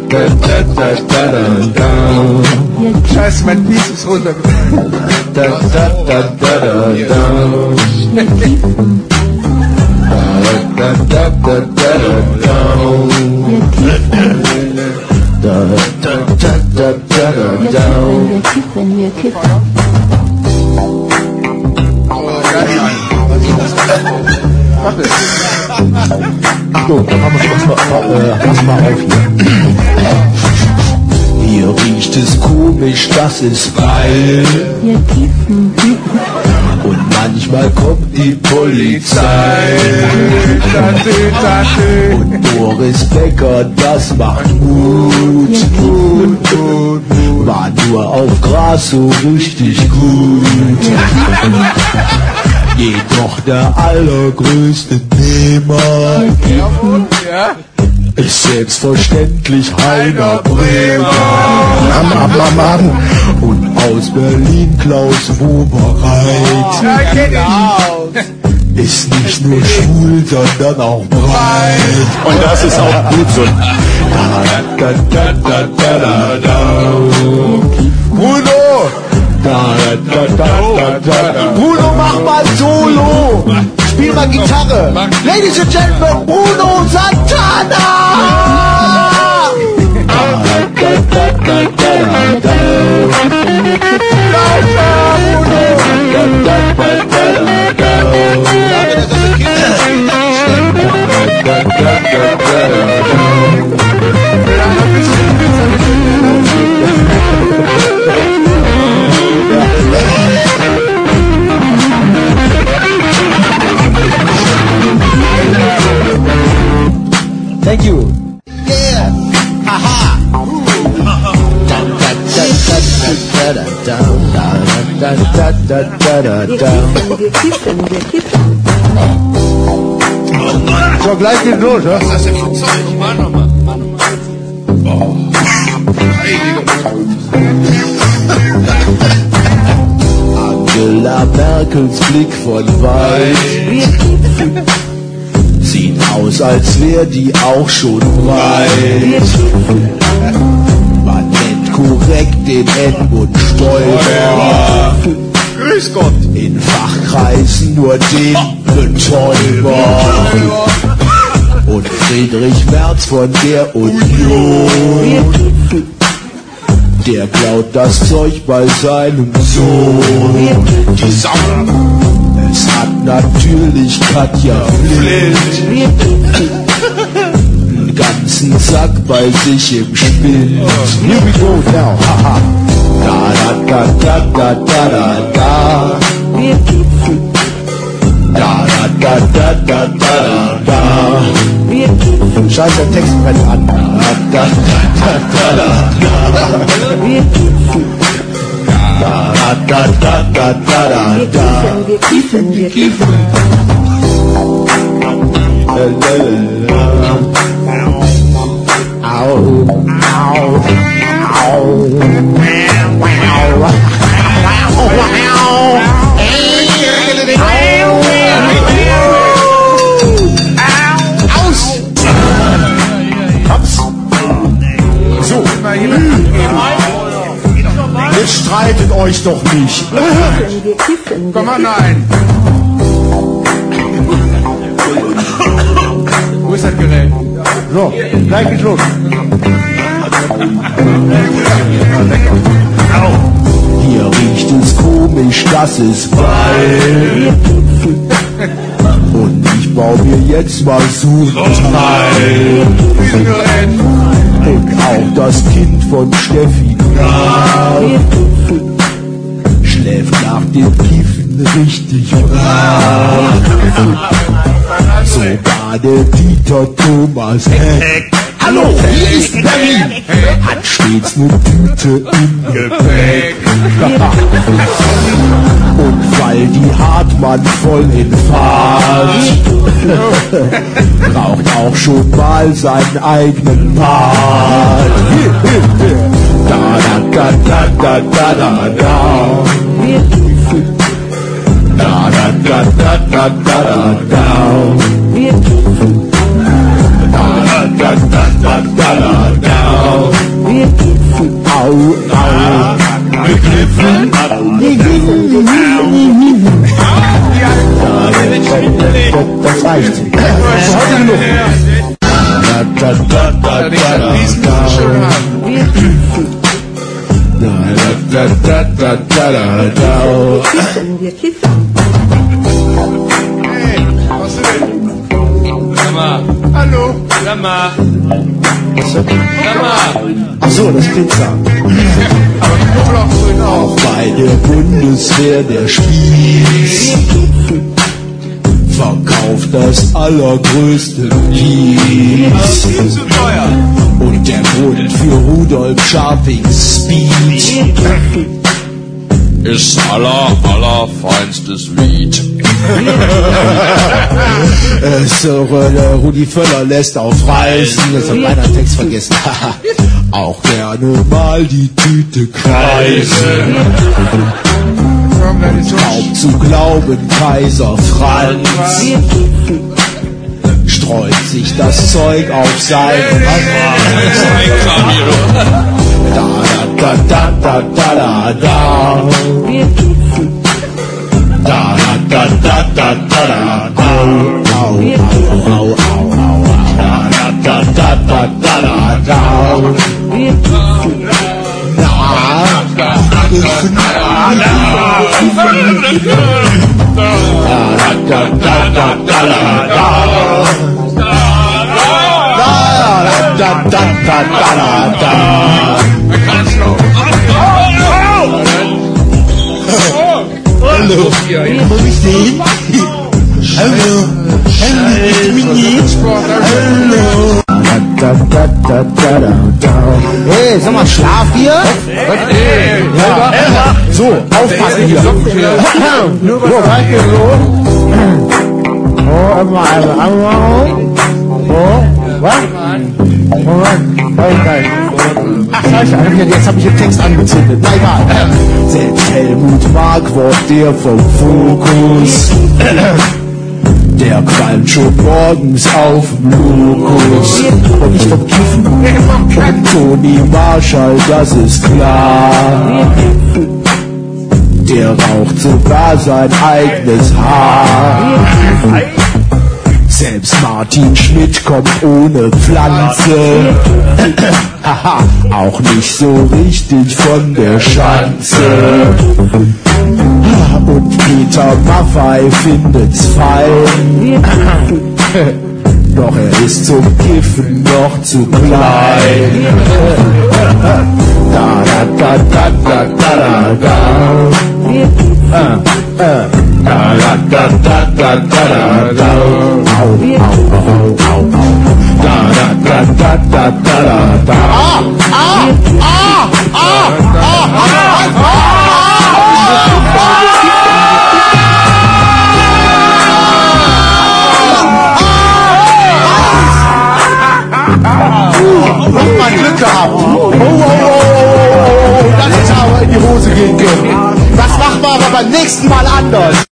Scheiße, mein Piece ist runtergefallen. Wenn wir kiffen. Achtung, pass mal auf hier. Hier riecht es komisch, das ist weil Wir kiffen. und manchmal kommt die Polizei. Und Boris Becker, das macht Mut. War nur auf Gras so richtig gut. Jedoch der allergrößte Nehmer ist selbstverständlich Heiner Bremer. Und aus Berlin Klaus Wobereit. Ist nicht nur schwul, sondern auch breit. Und das ist auch gut so. Bruno! Bruno, mach mal Solo! Spiel mal Gitarre! Ladies and Gentlemen, Bruno Santana! Thank you. Yeah. Haha. Wir kiffen. So, gleich geht's los, ja? Was ist das denn für Zeug? Mach nochmal. Oh. Angela Merkels Blick von weit Wir kiffen. sieht aus, als wär die auch schon breit. Man nennt korrekt den Edmund Stoiber. Grüß Gott. In Fachkreisen nur den Betäuber. Und Friedrich Merz von der Union, der klaut das Zeug bei seinem Sohn. Die Sau. Es hat natürlich Katja Flint einen ganzen Sack bei sich im Spind. Here we go now, haha. Da da da da da da da. Wir kiffen. Da da da da da da da. Wir kiffen. Scheiß, der Text brennt an. Da da da da da. Wir kiffen. Da da da da da da. Wir kiffen. Wir kiffen. Au, au, Aus! Komm's! So, jetzt streitet euch doch nicht. Wir kiffen. Komm mal, nein. Wo ist das Gerät? so, gleich geht's los. Hier riecht es komisch, das ist weil. Und ich baue mir jetzt mal so ein Teil. Und auch das Kind von Steffi Graf schläft nach dem Kiffen richtig brav. Sogar der Dieter Thomas Heck. Hallo, hier ist Berlin. Hat stets eine Tüte im Gepäck. Und weil die Hartmann voll in Fahrt braucht auch schon mal seinen eigenen Part. Da da da da da da da. Wir kiffen. Da da da da da da da. Wir kiffen. Da da da da da da. nichts an Wiesen so schön haben. Wir kiffen. Kiffen, wir kiffen. Hey, was denn? Sag mal, Hallo? sag mal, Was? sag mal. Ach so, das Pizza. Aber Knoblauch drin auch. Auch bei der Bundeswehr der Spieß verkauft das allergrößte Piece. Viel zu teuer. Und der Grund für Rudolf Scharpings Speed Ist allerfeinstes Lied. Sir Rudi Völler lässt auf Reisen, das hat meiner Text vergessen, auch gerne mal die Tüte kreisen. Kaum zu glauben, Kaiser Franz Wir kiffen. streut sich das Zeug auf seinen Da da da da da da da Wir kiffen. da da da da da da au au au au au da da da da da da Wir kiffen. Hallo, wo ich sehen? Hallo, Hey, sag mal, Schlaf hier? Ja. So, aufpassen hier. Nur so, weißt du, so. Oh, einmal. So, was? Moment, ach, scheiße, jetzt hab ich den Text angezündet. Na egal. Selbst Helmut Markwort, der vom Fokus, der qualmt schon morgens auf dem Lokus. Und ich vom Kiffen. Und Toni Marshall, das ist klar. Der raucht sogar sein eigenes Haar. Selbst Martin Schmidt kommt ohne Pflanze. Haha, auch nicht so richtig von der Schanze. Und Peter Maffay findet's fein. Doch er ist zum Kiffen noch zu klein. Da da da da da da da. Wir kiffen. Da da da da da da da. Au, au, au, au, au. Da da da da da da da. Mal Glück gehabt. Das ist aber in die Hose gehen können. Das macht man aber beim nächsten Mal anders.